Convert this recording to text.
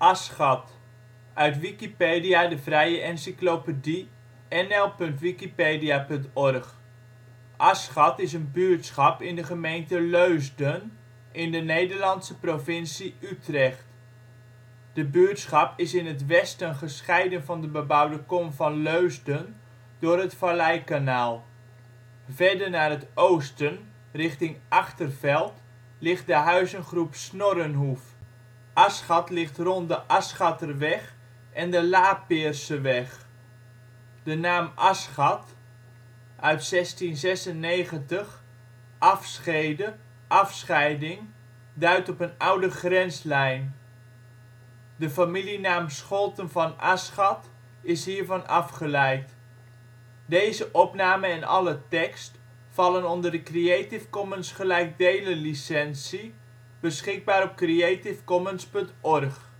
Asschat, uit Wikipedia, de vrije encyclopedie. nl.wikipedia.org. Asschat is een buurtschap in de gemeente Leusden, in de Nederlandse provincie Utrecht. De buurtschap is in het westen gescheiden van de bebouwde kom van Leusden door het Valleikanaal. Verder naar het oosten, richting Achterveld, ligt de huizengroep Snorrenhoef. Asschat ligt rond de Asschatterweg en de Laapeerseweg. De naam Asschat (uit 1696, afschede, afscheiding) duidt op een oude grenslijn. De familienaam Scholten van Asschat is hiervan afgeleid. Deze opname en alle tekst vallen onder de Creative Commons gelijkdelen licentie. Beschikbaar op creativecommons.org